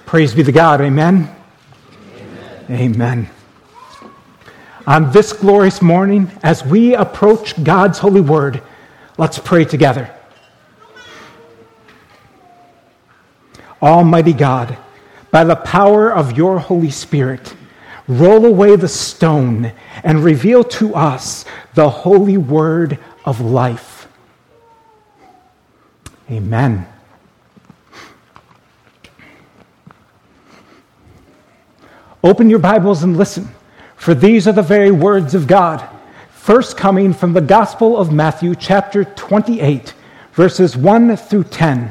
Praise be to God. Amen? Amen. On this glorious morning, as we approach God's holy word, let's pray together. Almighty God, by the power of your Holy Spirit, roll away the stone and reveal to us the holy word of life. Amen. Open your Bibles and listen, for these are the very words of God, first coming from the Gospel of Matthew, chapter 28, verses 1 through 10.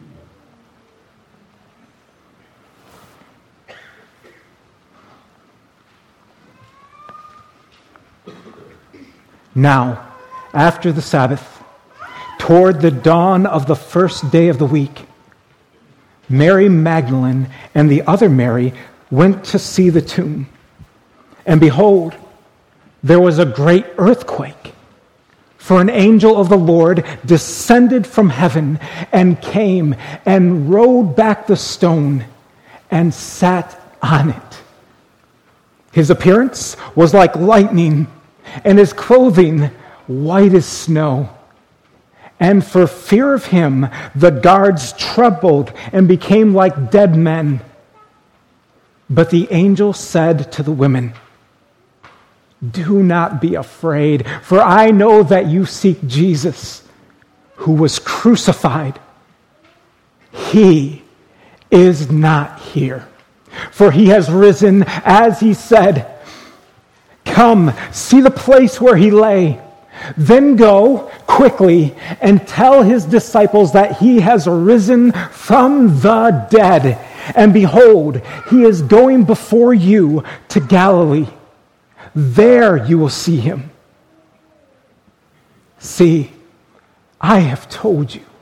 Now, after the Sabbath, toward the dawn of the first day of the week, Mary Magdalene and the other Mary went to see the tomb. And behold, there was a great earthquake, for an angel of the Lord descended from heaven and came and rolled back the stone and sat on it. His appearance was like lightning, and his clothing white as snow. And for fear of him, the guards trembled and became like dead men. But the angel said to the women, "Do not be afraid, for I know that you seek Jesus, who was crucified. He is not here, for he has risen as he said. Come, see the place where he lay. Then go quickly and tell his disciples that he has risen from the dead. And behold, he is going before you to Galilee. There you will see him. See, I have told you."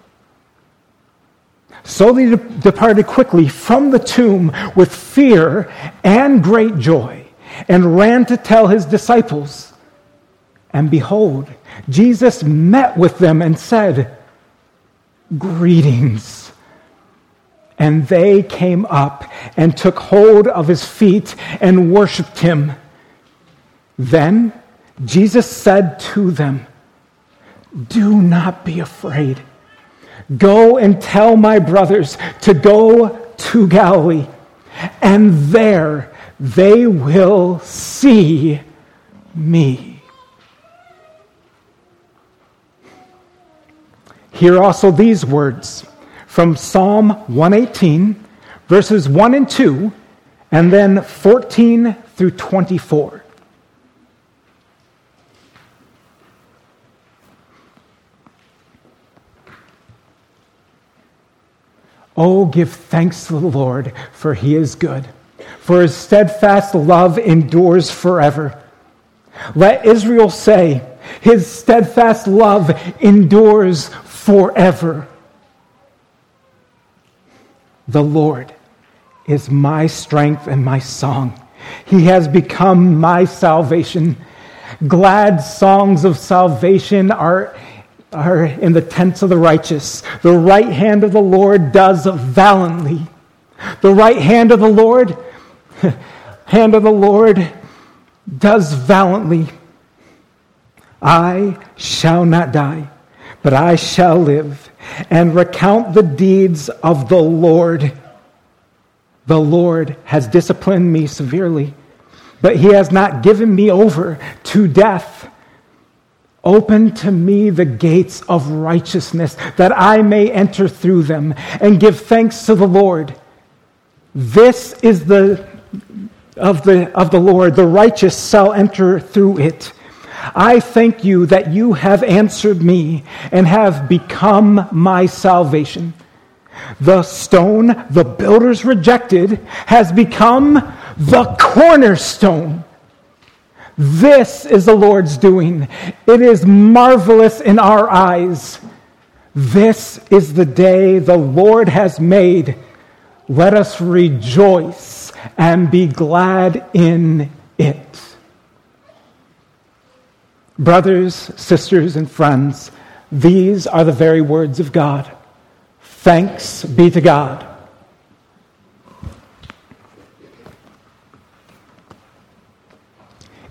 So they departed quickly from the tomb with fear and great joy, and ran to tell his disciples. And behold, Jesus met with them and said, "Greetings." And they came up and took hold of his feet and worshipped him. Then Jesus said to them, "Do not be afraid. Go and tell my brothers to go to Galilee, and there they will see me." Hear also these words from Psalm 118, verses 1 and 2, and then 14 through 24. Oh, give thanks to the Lord, for he is good, for his steadfast love endures forever. Let Israel say, his steadfast love endures forever. The Lord is my strength and my song. He has become my salvation. Glad songs of salvation are in the tents of the righteous. The right hand of the Lord does valiantly. The right hand of the Lord does valiantly. I shall not die, but I shall live and recount the deeds of the Lord. The Lord has disciplined me severely, but he has not given me over to death. Open to me the gates of righteousness, that I may enter through them and give thanks to the Lord. This is of the Lord, the righteous shall enter through it. I thank you that you have answered me and have become my salvation. The stone the builders rejected has become the cornerstone. This is the Lord's doing. It is marvelous in our eyes. This is the day the Lord has made. Let us rejoice and be glad in it. Brothers, sisters, and friends, these are the very words of God. Thanks be to God.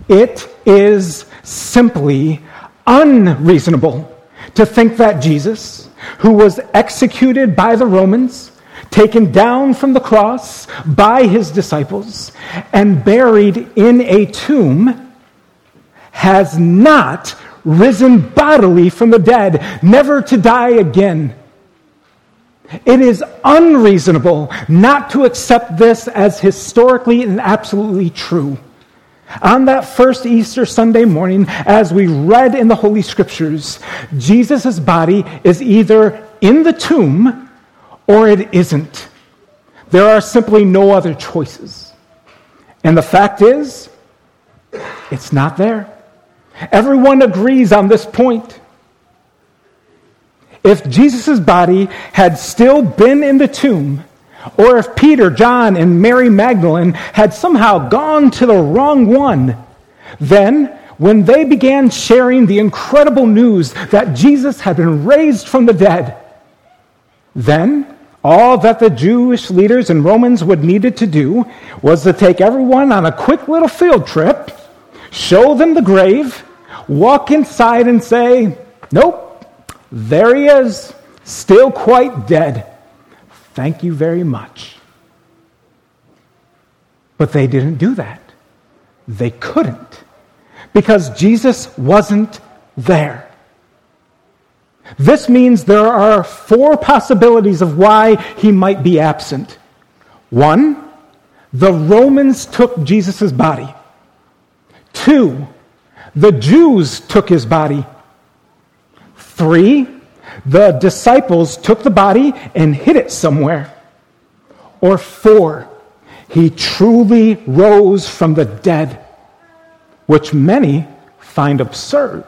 It is simply unreasonable to think that Jesus, who was executed by the Romans, taken down from the cross by his disciples, and buried in a tomb, has not risen bodily from the dead, never to die again. It is unreasonable not to accept this as historically and absolutely true. On that first Easter Sunday morning, as we read in the Holy Scriptures, Jesus' body is either in the tomb or it isn't. There are simply no other choices. And the fact is, it's not there. Everyone agrees on this point. If Jesus' body had still been in the tomb, or if Peter, John, and Mary Magdalene had somehow gone to the wrong one, then when they began sharing the incredible news that Jesus had been raised from the dead, then all that the Jewish leaders and Romans would needed to do was to take everyone on a quick little field trip, show them the grave, walk inside and say, "Nope, there he is, still quite dead. Thank you very much." But they didn't do that. They couldn't, because Jesus wasn't there. This means there are 4 possibilities of why he might be absent. 1, the Romans took Jesus' body. 2, the Jews took his body. 3, the disciples took the body and hid it somewhere. Or 4, he truly rose from the dead, which many find absurd.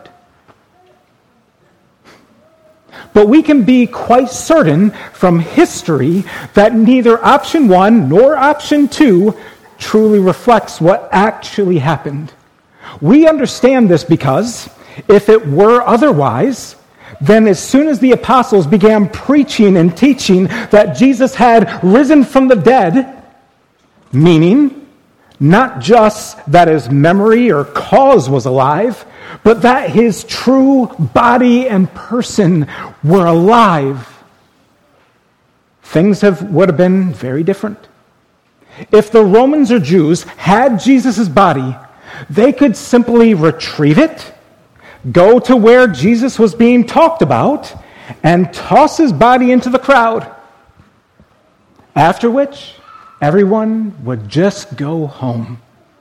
But we can be quite certain from history that neither option 1 nor option 2 truly reflects what actually happened. We understand this because if it were otherwise, then as soon as the apostles began preaching and teaching that Jesus had risen from the dead, meaning not just that his memory or cause was alive, but that his true body and person were alive, things would have been very different. If the Romans or Jews had Jesus' body, they could simply retrieve it, go to where Jesus was being talked about, and toss his body into the crowd. After which, everyone would just go home.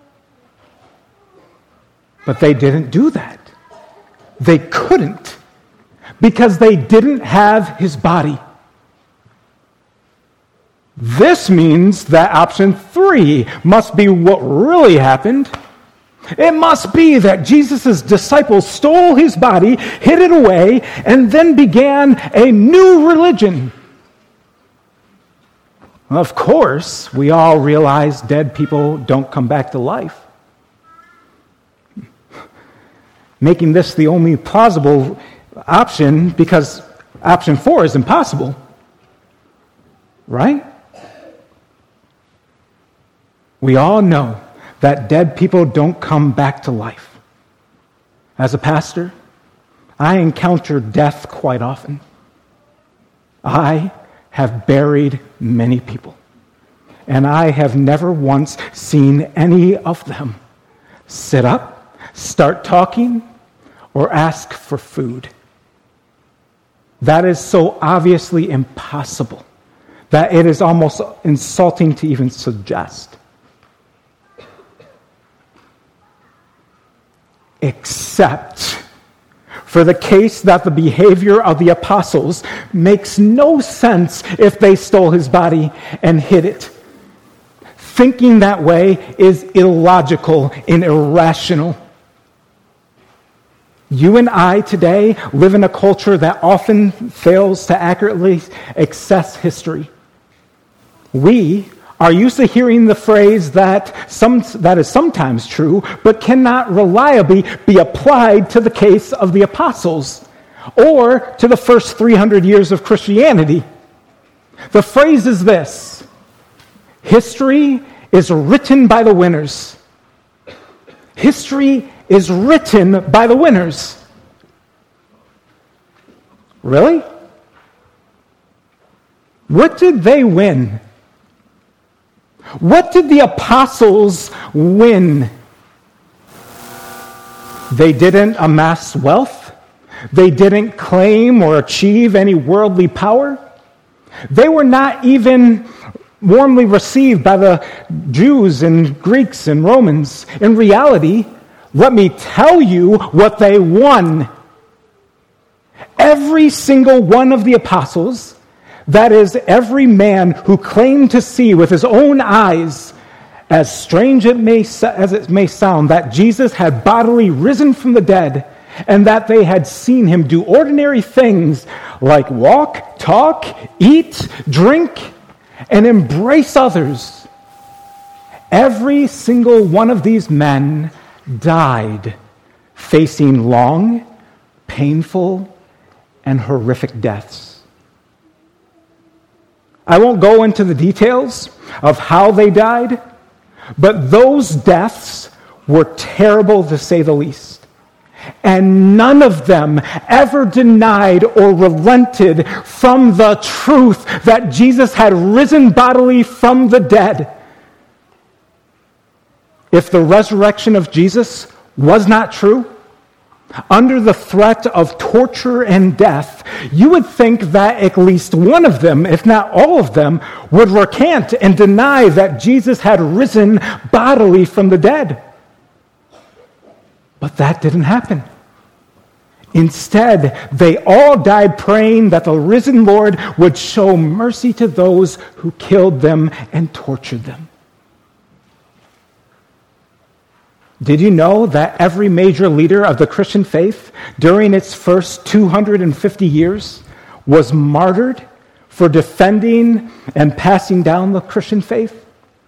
But they didn't do that. They couldn't, because they didn't have his body. This means that option 3 must be what really happened. It must be that Jesus' disciples stole his body, hid it away, and then began a new religion. Of course, we all realize dead people don't come back to life. Making this the only plausible option because option 4 is impossible. Right? We all know that dead people don't come back to life. As a pastor, I encounter death quite often. I have buried many people, and I have never once seen any of them sit up, start talking, or ask for food. That is so obviously impossible that it is almost insulting to even suggest. Except for the case that the behavior of the apostles makes no sense if they stole his body and hid it. Thinking that way is illogical and irrational. You and I today live in a culture that often fails to accurately assess history. We are used to hearing the phrase that is sometimes true, but cannot reliably be applied to the case of the apostles or to the first 300 years of Christianity. The phrase is this: history is written by the winners. History is written by the winners. Really? What did they win? What did the apostles win? They didn't amass wealth. They didn't claim or achieve any worldly power. They were not even warmly received by the Jews and Greeks and Romans. In reality, let me tell you what they won. Every single one of the apostles, that is, every man who claimed to see with his own eyes, as strange as it may sound, that Jesus had bodily risen from the dead and that they had seen him do ordinary things like walk, talk, eat, drink, and embrace others. Every single one of these men died facing long, painful, and horrific deaths. I won't go into the details of how they died, but those deaths were terrible to say the least. And none of them ever denied or relented from the truth that Jesus had risen bodily from the dead. If the resurrection of Jesus was not true, under the threat of torture and death, you would think that at least one of them, if not all of them, would recant and deny that Jesus had risen bodily from the dead. But that didn't happen. Instead, they all died praying that the risen Lord would show mercy to those who killed them and tortured them. Did you know that every major leader of the Christian faith during its first 250 years was martyred for defending and passing down the Christian faith?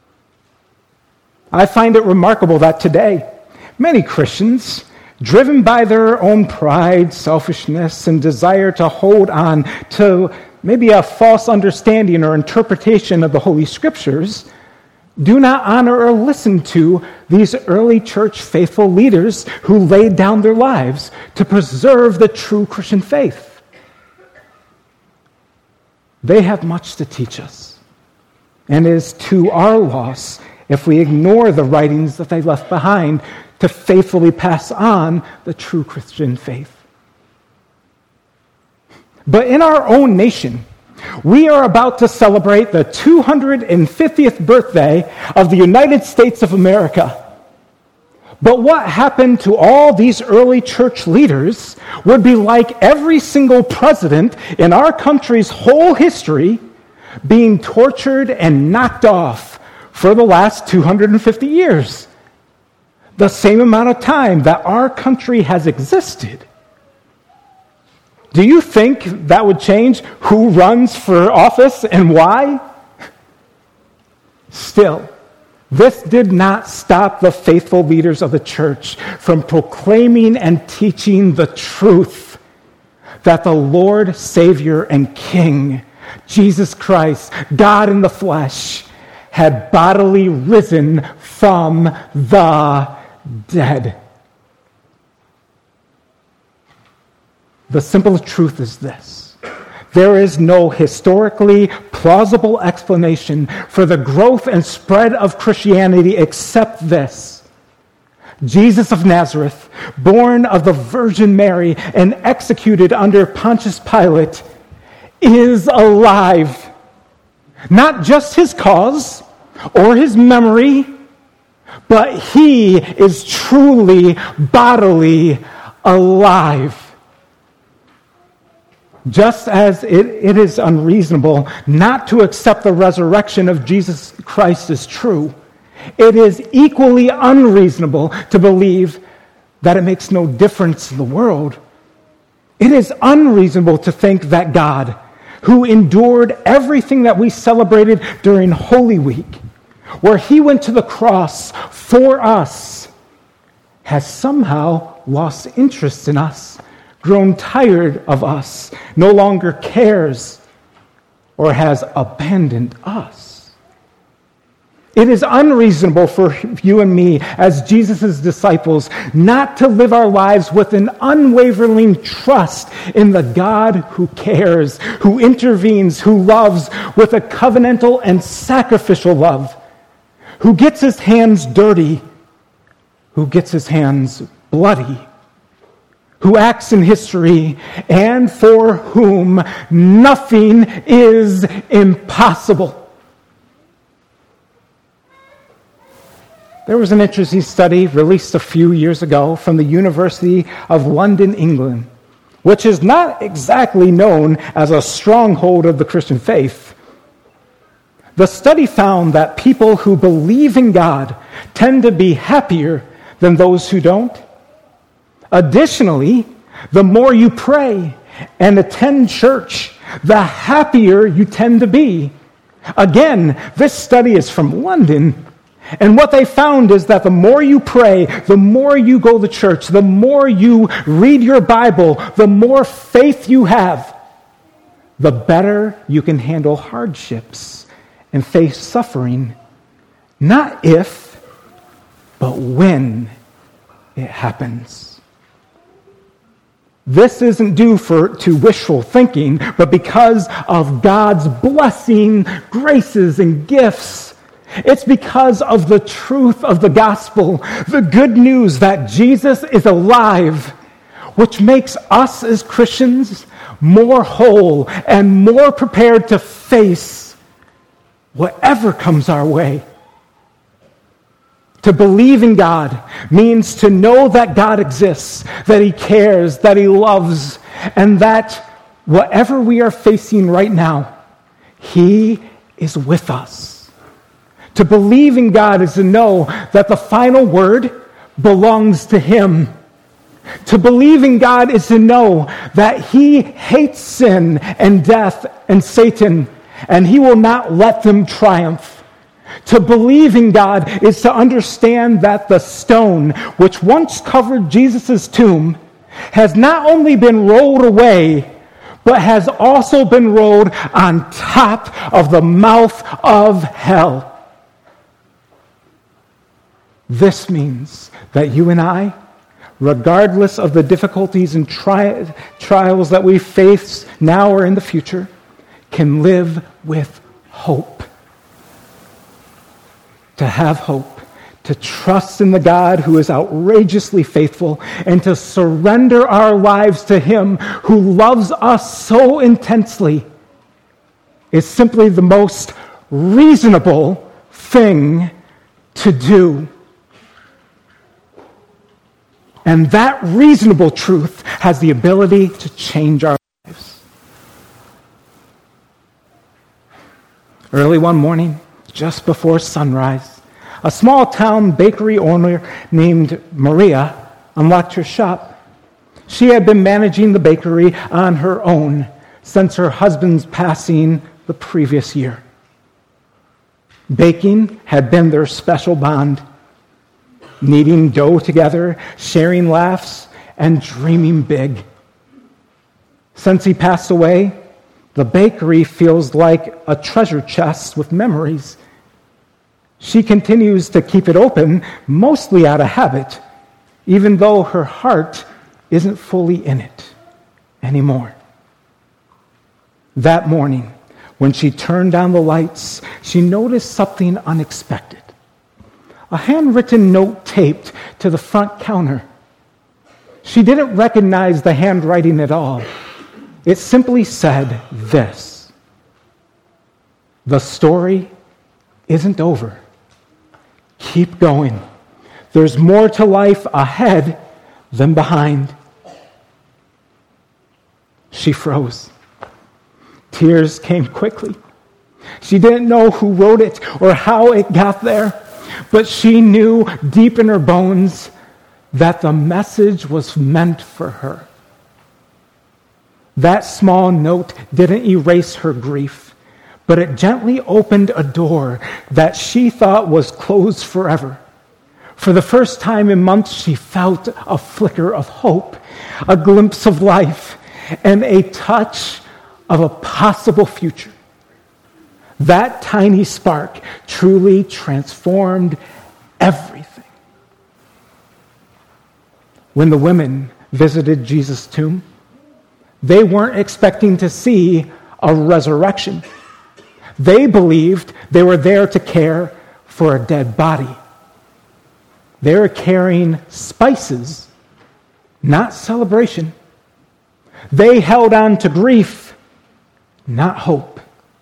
I find it remarkable that today, many Christians, driven by their own pride, selfishness, and desire to hold on to maybe a false understanding or interpretation of the Holy Scriptures, do not honor or listen to these early church faithful leaders who laid down their lives to preserve the true Christian faith. They have much to teach us, and it is to our loss if we ignore the writings that they left behind to faithfully pass on the true Christian faith. But in our own nation, we are about to celebrate the 250th birthday of the United States of America. But what happened to all these early church leaders would be like every single president in our country's whole history being tortured and knocked off for the last 250 years. The same amount of time that our country has existed. Do you think that would change who runs for office and why? Still, this did not stop the faithful leaders of the church from proclaiming and teaching the truth that the Lord, Savior, and King, Jesus Christ, God in the flesh, had bodily risen from the dead. The simple truth is this: there is no historically plausible explanation for the growth and spread of Christianity except this. Jesus of Nazareth, born of the Virgin Mary and executed under Pontius Pilate, is alive. Not just his cause or his memory, but he is truly bodily alive. Just as it is unreasonable not to accept the resurrection of Jesus Christ as true, it is equally unreasonable to believe that it makes no difference in the world. It is unreasonable to think that God, who endured everything that we celebrated during Holy Week, where he went to the cross for us, has somehow lost interest in us, grown tired of us, no longer cares, or has abandoned us. It is unreasonable for you and me as Jesus' disciples not to live our lives with an unwavering trust in the God who cares, who intervenes, who loves with a covenantal and sacrificial love, who gets his hands dirty, who gets his hands bloody, who acts in history, and for whom nothing is impossible. There was an interesting study released a few years ago from the University of London, England, which is not exactly known as a stronghold of the Christian faith. The study found that people who believe in God tend to be happier than those who don't. Additionally, the more you pray and attend church, the happier you tend to be. Again, this study is from London. And what they found is that the more you pray, the more you go to church, the more you read your Bible, the more faith you have, the better you can handle hardships and face suffering. Not if, but when it happens. This isn't due to wishful thinking, but because of God's blessing, graces, and gifts. It's because of the truth of the gospel, the good news that Jesus is alive, which makes us as Christians more whole and more prepared to face whatever comes our way. To believe in God means to know that God exists, that he cares, that he loves, and that whatever we are facing right now, he is with us. To believe in God is to know that the final word belongs to him. To believe in God is to know that he hates sin and death and Satan, and he will not let them triumph. To believe in God is to understand that the stone which once covered Jesus' tomb has not only been rolled away, but has also been rolled on top of the mouth of hell. This means that you and I, regardless of the difficulties and trials that we face now or in the future, can live with hope. To have hope, to trust in the God who is outrageously faithful, and to surrender our lives to him who loves us so intensely is simply the most reasonable thing to do. And that reasonable truth has the ability to change our lives. Early one morning, just before sunrise, a small town bakery owner named Maria unlocked her shop. She had been managing the bakery on her own since her husband's passing the previous year. Baking had been their special bond. Kneading dough together, sharing laughs, and dreaming big. Since he passed away, the bakery feels like a treasure chest with memories. She continues to keep it open, mostly out of habit, even though her heart isn't fully in it anymore. That morning, when she turned on the lights, she noticed something unexpected. A handwritten note taped to the front counter. She didn't recognize the handwriting at all. It simply said this: "The story isn't over. Keep going. There's more to life ahead than behind." She froze. Tears came quickly. She didn't know who wrote it or how it got there. But she knew deep in her bones that the message was meant for her. That small note didn't erase her grief, but it gently opened a door that she thought was closed forever. For the first time in months, she felt a flicker of hope, a glimpse of life, and a touch of a possible future. That tiny spark truly transformed everything. When the women visited Jesus' tomb, they weren't expecting to see a resurrection. They believed they were there to care for a dead body. They were carrying spices, not celebration. They held on to grief, not hope.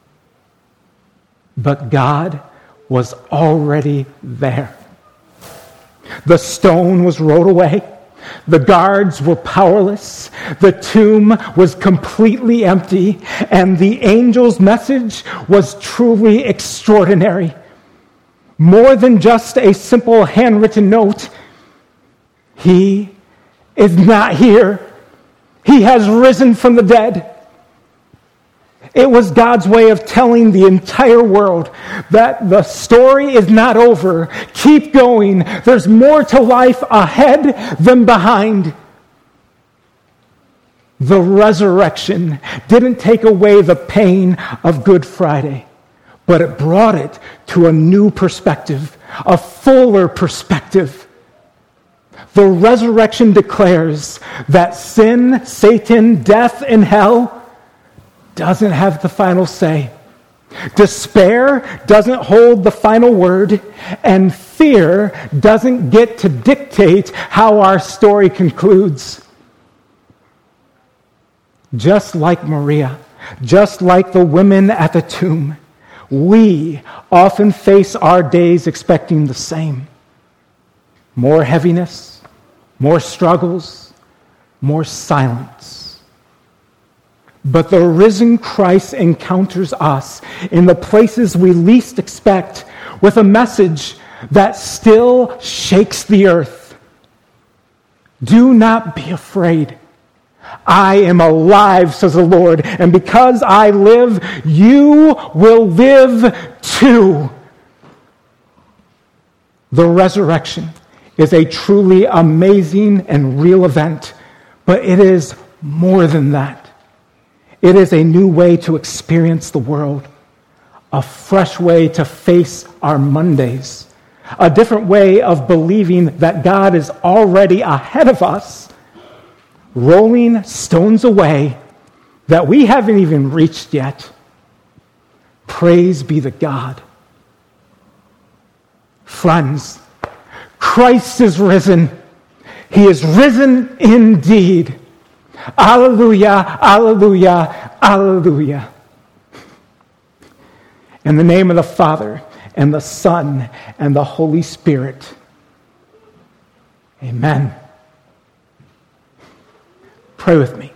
But God was already there. The stone was rolled away. The guards were powerless. The tomb was completely empty. And the angel's message was truly extraordinary. More than just a simple handwritten note. He is not here. He has risen from the dead. It was God's way of telling the entire world that the story is not over. Keep going. There's more to life ahead than behind. The resurrection didn't take away the pain of Good Friday, but it brought it to a new perspective, a fuller perspective. The resurrection declares that sin, Satan, death, and hell doesn't have the final say. Despair doesn't hold the final word, and fear doesn't get to dictate how our story concludes. Just like Maria, just like the women at the tomb, we often face our days expecting the same. More heaviness, more struggles, more silence. But the risen Christ encounters us in the places we least expect with a message that still shakes the earth. Do not be afraid. I am alive, says the Lord, and because I live, you will live too. The resurrection is a truly amazing and real event, but it is more than that. It is a new way to experience the world, a fresh way to face our Mondays, a different way of believing that God is already ahead of us, rolling stones away that we haven't even reached yet. Praise be to God. Friends, Christ is risen. He is risen indeed. Alleluia, alleluia, alleluia. In the name of the Father, and the Son, and the Holy Spirit. Amen. Pray with me.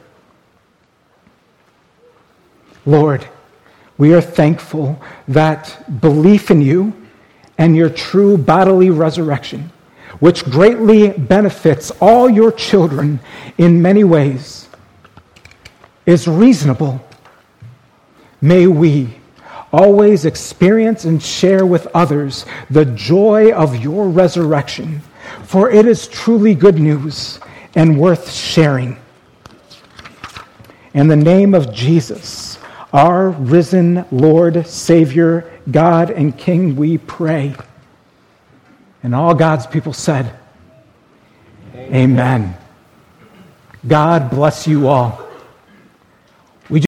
Lord, we are thankful that belief in you and your true bodily resurrection, which greatly benefits all your children in many ways, is reasonable. May we always experience and share with others the joy of your resurrection, for it is truly good news and worth sharing. In the name of Jesus, our risen Lord, Savior, God, and King, we pray. And all God's people said, Amen. God bless you all.